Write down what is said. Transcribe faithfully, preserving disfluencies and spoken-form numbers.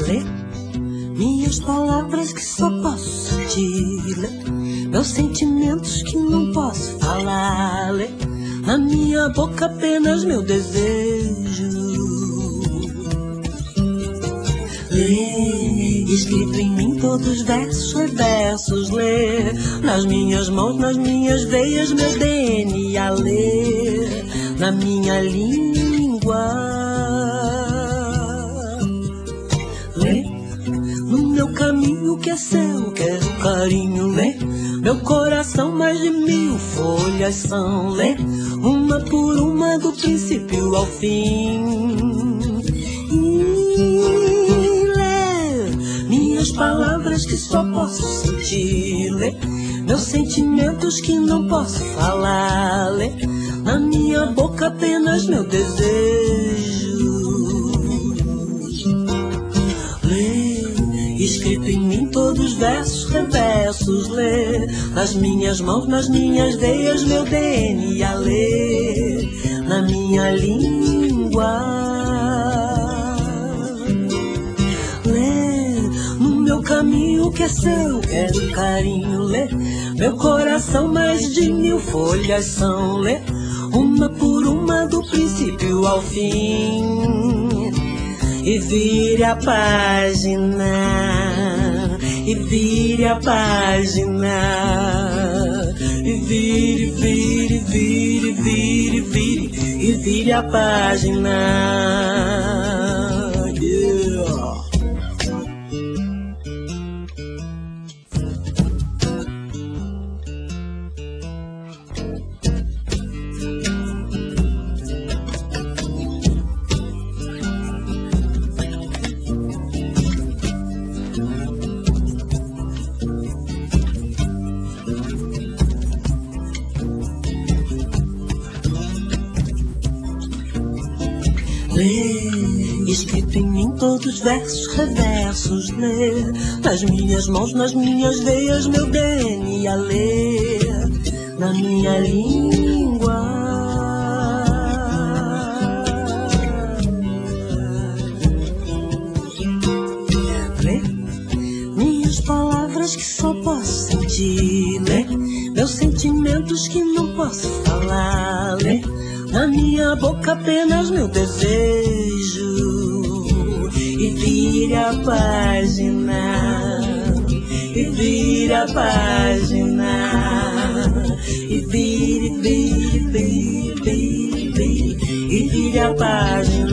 ler minhas palavras que só posso sentir, ler meus sentimentos que não posso falar, ler na minha boca apenas meu desejo. Ler, escrito em mim todos versos, reversos, ler nas minhas mãos, nas minhas veias, meu D N A, ler na minha língua. Ler no meu caminho que é seu, quero carinho, ler meu coração, mais de mil folhas são, ler uma por uma do princípio ao fim. E ler minhas palavras que só posso sentir, ler meus sentimentos que não posso falar, ler na minha boca apenas meu desejo. Ler, escrito em mim todos versos, reversos, ler nas minhas mãos, nas minhas veias, meu D N A, ler na minha língua. Ler no meu caminho que é seu, quero carinho, ler meu coração, mais de mil folhas são, ler uma por uma do princípio ao fim. E vire a página, e vire a página, e vire, vire, vire, vire, vire, e vire a página. Yeah. Ler, escrito em mim todos versos, reversos, ler nas minhas mãos, nas minhas veias, meu D N A, ler na minha língua. Ler minhas palavras que só posso sentir, ler meus sentimentos que não posso falar, ler na minha boca apenas meu desejo. E vire a página, e vire a página, e vire, vire, vire, vire, vire, e vire a página.